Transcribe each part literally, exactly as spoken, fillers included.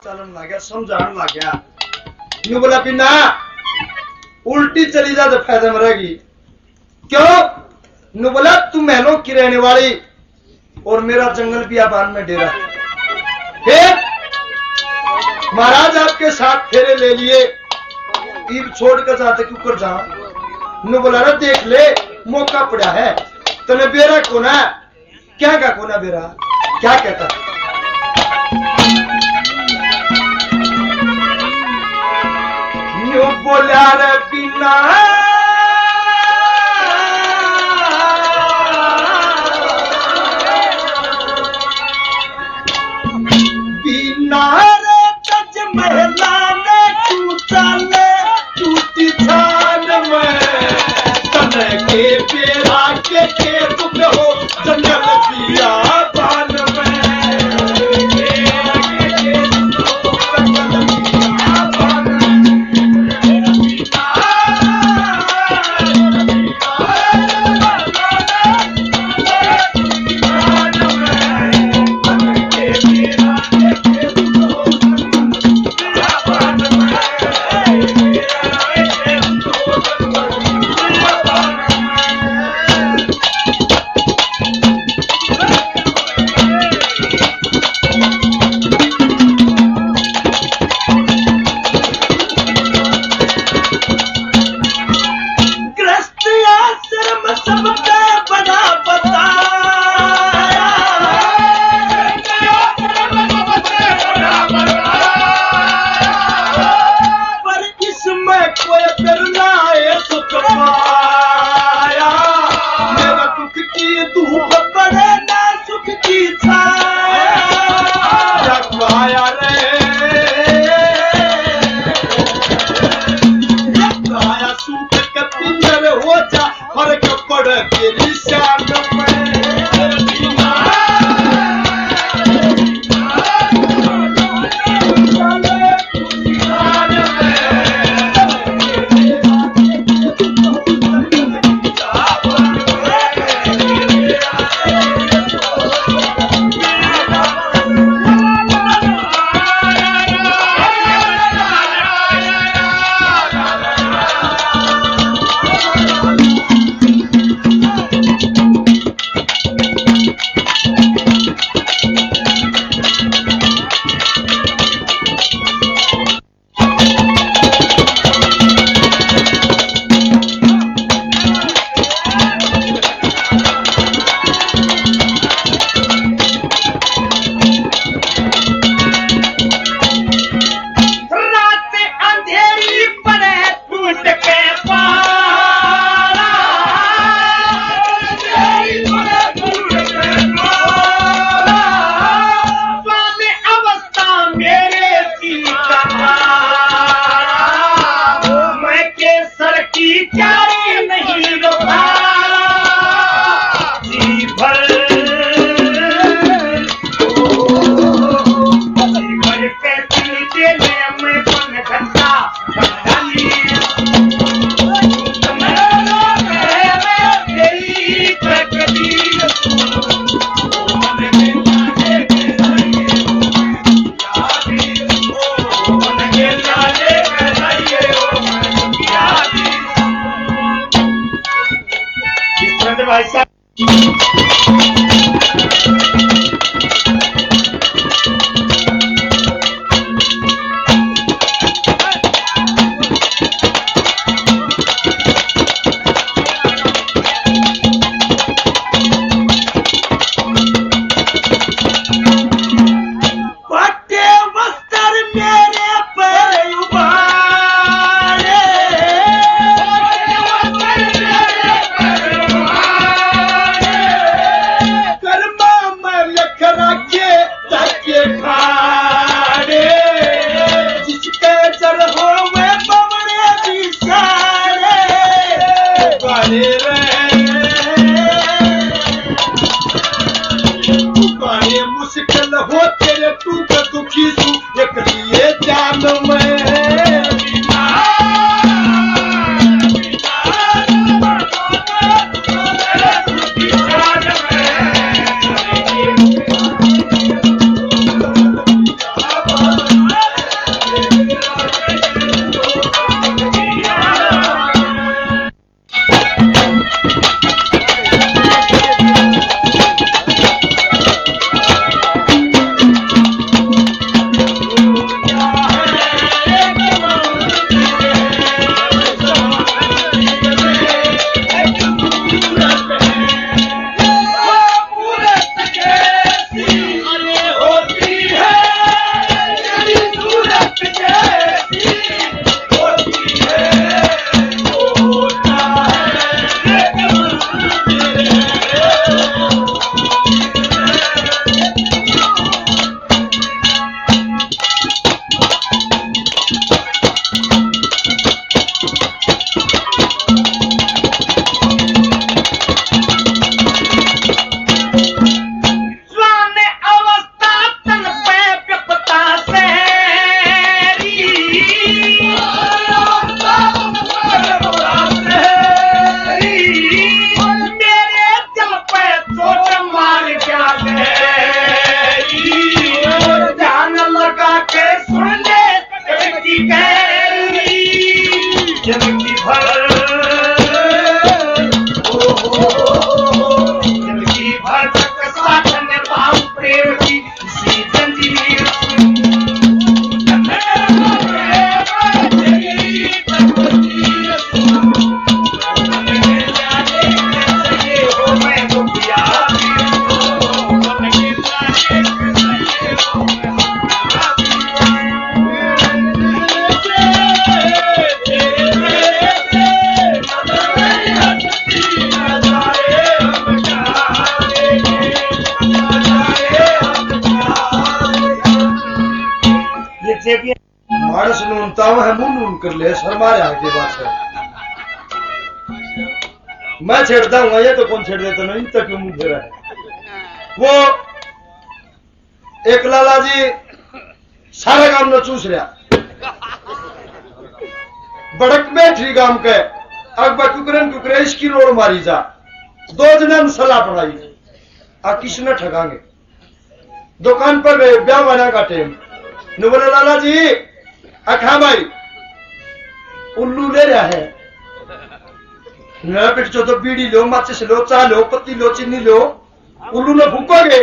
चलन लग गया, समझाने लग गया। यूं बोला पिन्ना उल्टी चली जा तो फायदा में रहेगी। क्यों? नु बोला तू महलों की रहने वाली और मेरा जंगल बियाबान में डेरा। फिर महाराज आपके साथ फेरे ले लिए, ईब छोड़ कर जाते क्यों कर जा। नु बोला ना देख ले मौका पड़ा है, तने बेरा कोना क्या का कोना बेरा क्या कहता। न्यू बोला रे बिना बिना रे तज महला ने टूटा ले टूटी छान में तने के बेरा के के तुम हो जंगल पिया बान में। Yeah. पीछे भी मानस नूनता है मुंह नून कर ले शर्मा रहा के बात है मैं छेड़ता हूँ ये तो कौन छेड़ देता नहीं तक क्यों मुंह फेरा है वो एक लाला जी सारे गांव न चूस रहा बड़क बैठी गांव के अकबर टुकरन टुकरे इसकी रोड मारी जा दो जन सलाह पढ़ाई आ किसने ठगांगे दुकान पर गए ब्याह वाला का टेम न बोले लाला जी अखा भाई उल्लू ले रहा है न पिट तो बीड़ी लो माचिस लो चाह लो पत्ती लो चीनी लो उल्लू ने फूकोगे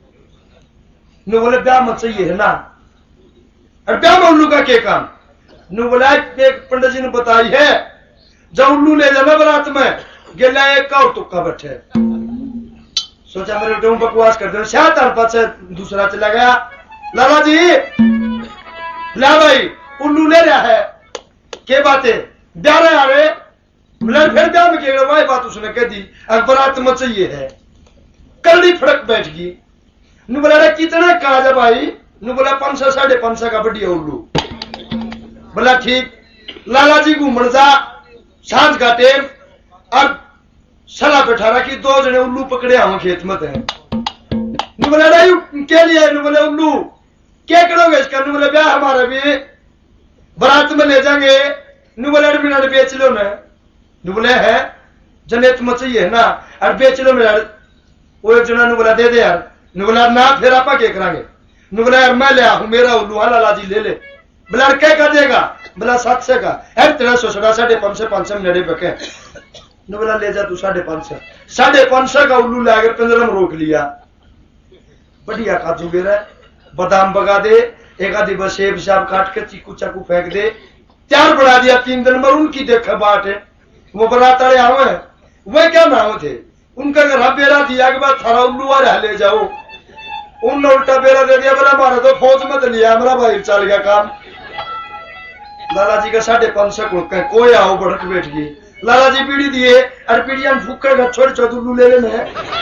न बोले ब्याह मत चाहिए है ना और ब्याह में उल्लू का क्या काम न बोला एक पंडित जी ने बताई है जब उल्लू ले जाना बारात में गेला एक का और तुक्का बैठे सोचा मेरे बेटे बकवास करते शायद तार पास दूसरा चला गया लाला जी ला भाई उल्लू ले रहा है क्या बात है ब्याह रहे आ रहे बोले फिर ब्याह में क्या वही बात उसने कह दी बारात में चाहिए है कड़ी फड़क बैठ गई नु बोला कितना कहा जा भाई नु बोला पांच सौ साढ़े पांच सौ का बढ़िया उल्लू बोला ठीक लाला जी घूमन जा सांझ का टेम अब सला बैठा रखी दो जने उल्लू पकड़े हम खेत में थे नु बोला क्या लिया नु बोले उल्लू क्या करोगे इसका नु बोले ब्याह हमारा भी बारात में ले जाएंगे नु बोले मिनट बेच लो ना नु बोले है जनेत में चाहिए ना और बेच लो ना वो एक जना नु बोला दे दे यार नु बोला ना फिर आपा क्या करांगे नु बोला यार मैं ले आऊं मेरा उल्लू हाँ लाला जी ले ले बोला क्या कर देगा बोला सात सौ का है तेरह सौ साढ़े साढ़े पांच सौ पांच सौ नड़े बके नु बोला ले जा तू साढ़े पांच सौ साढ़े पांच सौ का उल्लू लाकर पिंजरे में रोक लिया बढ़िया काजू गिरा बादाम बगा दे एक आधी बस सेब साब काट के चीकू चाकू फेंक दे चार बढ़ा दिया तीन दिन में उनकी देख बाट है वो बरात वाले आओ है वह क्या नाम थे उनका घर बेरा दिया के बाद थारा उल्लू आ ले जाओ उनने उल्टा बेरा दे दिया बोला हमारा तो फौज मत लिया हमारा भाई चल गया काम लाला जी का साढ़े पांच सौ कुड़क कोई आओ भड़क बैठ गई लाला जी पीढ़ी दिए और पीढ़िया फूकेगा छोटे छोटे उल्लू ले लेने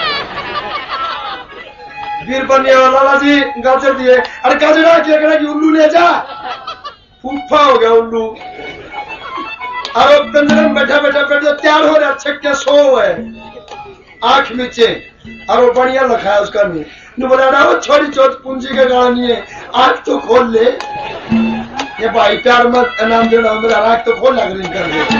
वीर बनिया लाला जी गाजर दिए और गाजरा क्या करा कि उल्लू ले जा फूफा हो गया उल्लू और पिंजरे में बैठा बैठा बैठा तैयार हो रहा छक्के सो है आंख नीचे और वो बढ़िया लखा है उसका नहीं नु बोला ना वो छोटी चोट पूंजी का गाड़ा नहीं है आंख तो खोल ले ये भाई प्यार मत इनाम देना मेरा आंख तो खोल लग रही कर दे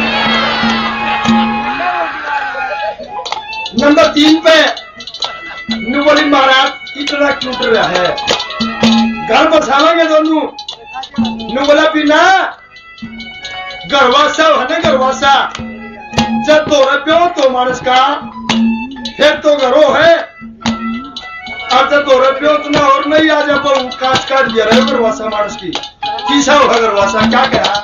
नंबर तीन पे नु बोली महाराज इतना क्यों कर रहा है घर बसावेंगे दोनों नु बोला बिना गरवासा है ना गरवासा जब तो रप्यो तो मानस का फिर तो घरो है अब जब तो रप्यो उतना और नहीं आ जा पर काट काट दिया रहे गरवासा मानस की किसा होगा गरवासा क्या कहा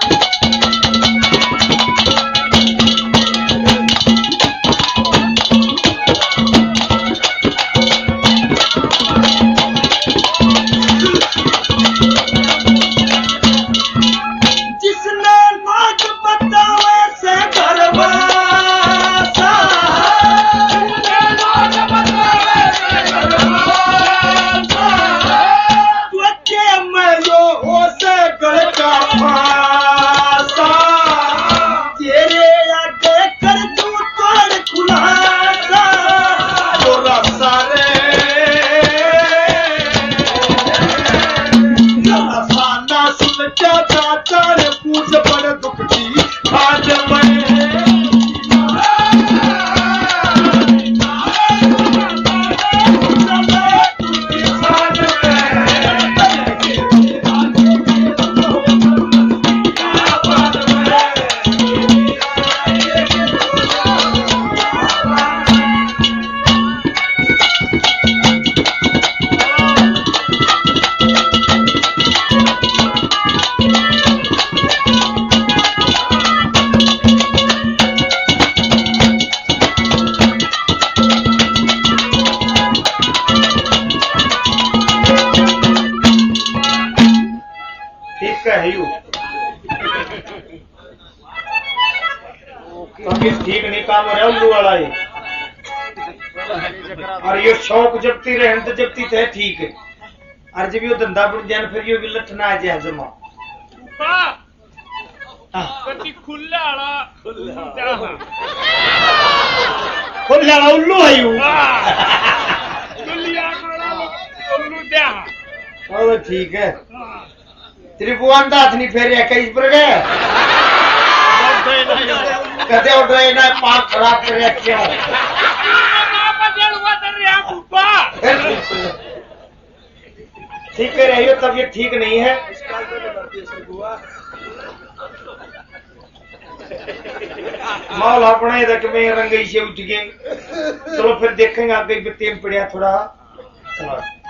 ठीक नहीं काम हो रहा उल्लू वाला ये और ये शौक जबती रहे तो जबती थे ठीक है और जब ये धंधा बुढ़ जाए फिर ये लठना है जमा बाबा कति खुले वाला खुले वाला उल्लू है यू खुलिया वाला उल्लू दे चलो ठीक है त्रिभुवन दास नहीं फेर कई पर गए कदे उठ रहे ना पांच खराब कर क्यों ठीक है रहियो तबीयत ठीक नहीं है मौल अपना इधर में रंगई से उठ गए चलो फिर देखेंगे आगे भी तेम पड़िया थोड़ा चलो